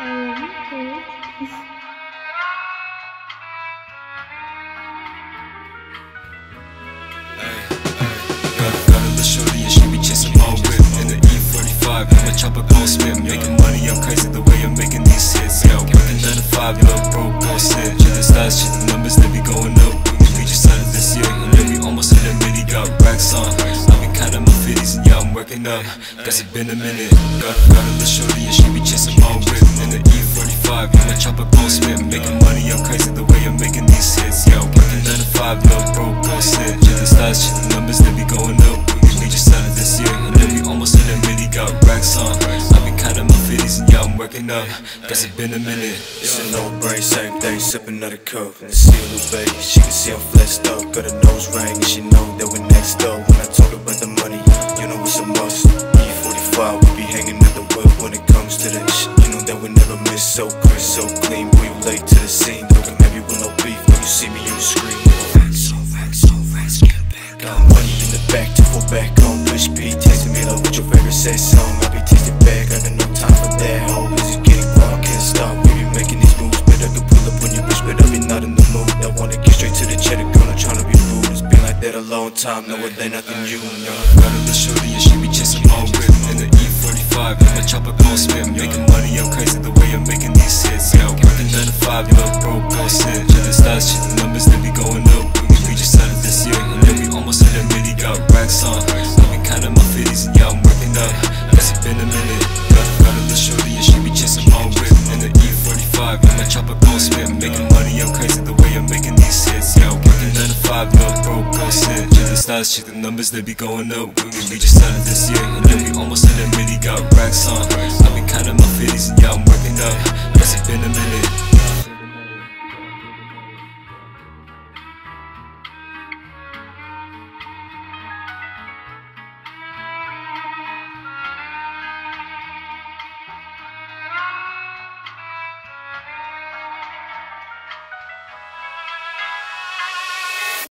Got a little shorty and she be chasing my whip in the E45, and my chopper gon' spin. Making money, I'm crazy the way I'm making these hits. Yo, working 9 to 5, little bro, gon' sit. Check the stats, check the numbers, they be going up. We just started this year, and then we almost hit a mini. Got racks on, I've been counting my 50s, and yeah, I'm working up. Guess it been a minute. Got a little shorty and she be chasing my whip in the E45, and my chopper gon' spin. Making money, I'm crazy the way I'm making these hits. Yo, working 9 to 5, little bro, gon' sit. Check the stats, check the numbers, they be going up. We just started this year, and then we almost hit a mini. Got racks on, I've been counting my 50s, and yeah, I'm working up. Guess it been a minute. It's a no-brain, same thing, sipping out a cup. And see a little baby, she can see I'm flexed up. Got a nose ring, and she know that we're next up. When I talk about the money, you know it's a must. E45, we be hanging at the whip when it comes to that shit. You know that we never miss, so crisp, so clean. We late to the scene, looking heavy with no beef. When you see me, you scream. Got money in the back to fall back on. Push B, texting me like what's your favorite sad song. I be tasting back, I got no time for that. Ho, is it getting raw? Can't stop. We be making these moves, but I can pull up on your bitch, but I be not in the mood. I wanna get straight to the cheddar, girl, not tryna be rude. It's been like that a long time, no it ain't nothing new. Got a little shorty and she be chasing my whip in the E45, and my chopper gon' spin. Making money, I'm crazy the way I'm making these hits. Yo, working 9 to 5, little bro, gon' sit. Check the stats, check the numbers, they be going up. We just started this year, and then we almost hit a mini. Got racks on, I've been counting my 50s, and yeah, I'm working up. Guess it been a minute. Got a little shorty and she be chasing my whip in the E45, and my chopper gon' spin. Making money, I'm crazy the way I'm making these hits. Yo, working 9 to 5, little bro, gon' sit. Check the stats, check the numbers, they be going up. We just started this year, and then we almost hit a mini. Got racks on,